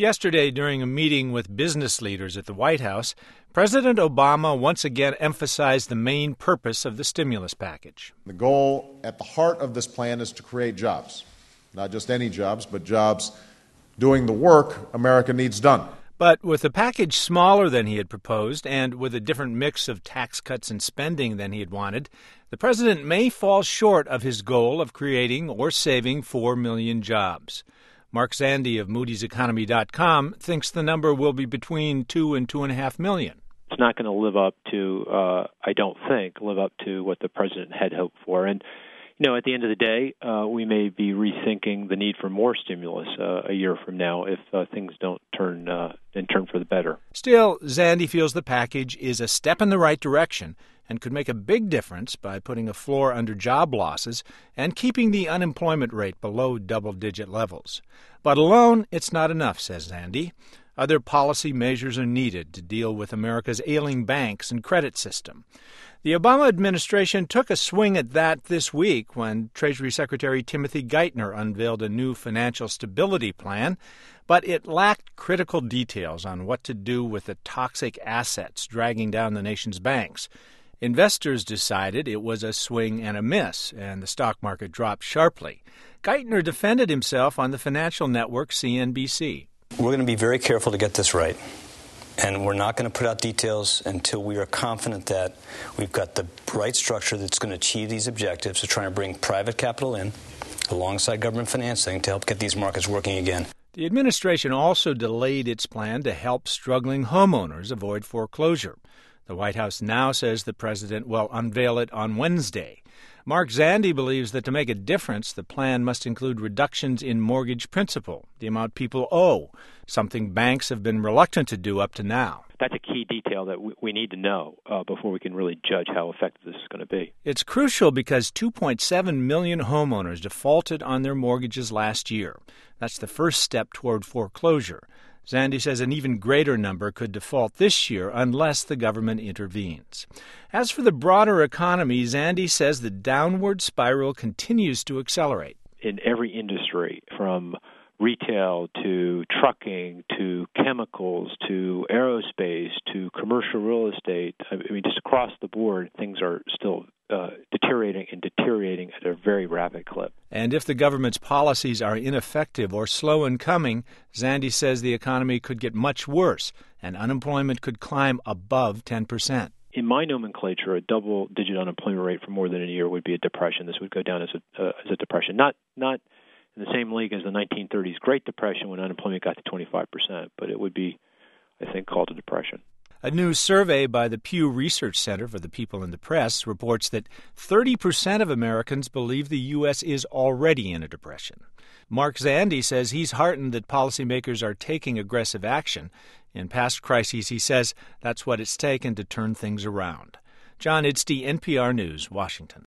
Yesterday, during a meeting with business leaders at the White House, President Obama once again emphasized the main purpose of the stimulus package. The goal at the heart of this plan is to create jobs. Not just any jobs, but jobs doing the work America needs done. But with a package smaller than he had proposed and with a different mix of tax cuts and spending than he had wanted, the president may fall short of his goal of creating or saving 4 million jobs. Mark Zandi of Moody'sEconomy.com thinks the number will be between 2 and 2.5 million. It's not going to live up to, I don't think, live up to what the president had hoped for. And, at the end of the day, we may be rethinking the need for more stimulus a year from now if things don't turn for the better. Still, Zandi feels the package is a step in the right direction and could make a big difference by putting a floor under job losses and keeping the unemployment rate below double-digit levels. But alone, it's not enough, says Zandi. Other policy measures are needed to deal with America's ailing banks and credit system. The Obama administration took a swing at that this week when Treasury Secretary Timothy Geithner unveiled a new financial stability plan, but it lacked critical details on what to do with the toxic assets dragging down the nation's banks. Investors decided it was a swing and a miss, and the stock market dropped sharply. Geithner defended himself on the financial network CNBC. We're going to be very careful to get this right, and we're not going to put out details until we are confident that we've got the right structure that's going to achieve these objectives of trying to bring private capital in alongside government financing to help get these markets working again. The administration also delayed its plan to help struggling homeowners avoid foreclosure. The White House now says the president will unveil it on Wednesday. Mark Zandi believes that to make a difference, the plan must include reductions in mortgage principal, the amount people owe, something banks have been reluctant to do up to now. That's a key detail that we need to know before we can really judge how effective this is going to be. It's crucial because 2.7 million homeowners defaulted on their mortgages last year. That's the first step toward foreclosure. Zandi says an even greater number could default this year unless the government intervenes. As for the broader economy, Zandi says the downward spiral continues to accelerate. In every industry, from retail to trucking to chemicals to aerospace to commercial real estate, just across the board, things are still deteriorating at a very rapid clip. And if the government's policies are ineffective or slow in coming, Zandi says the economy could get much worse and unemployment could climb above 10%. In my nomenclature, a double-digit unemployment rate for more than a year would be a depression. This would go down as a depression, not in the same league as the 1930s Great Depression when unemployment got to 25%, but it would be, I think, called a depression. A new survey by the Pew Research Center for the People in the Press reports that 30% of Americans believe the U.S. is already in a depression. Mark Zandi says he's heartened that policymakers are taking aggressive action. In past crises, he says that's what it's taken to turn things around. John Idstey, NPR News, Washington.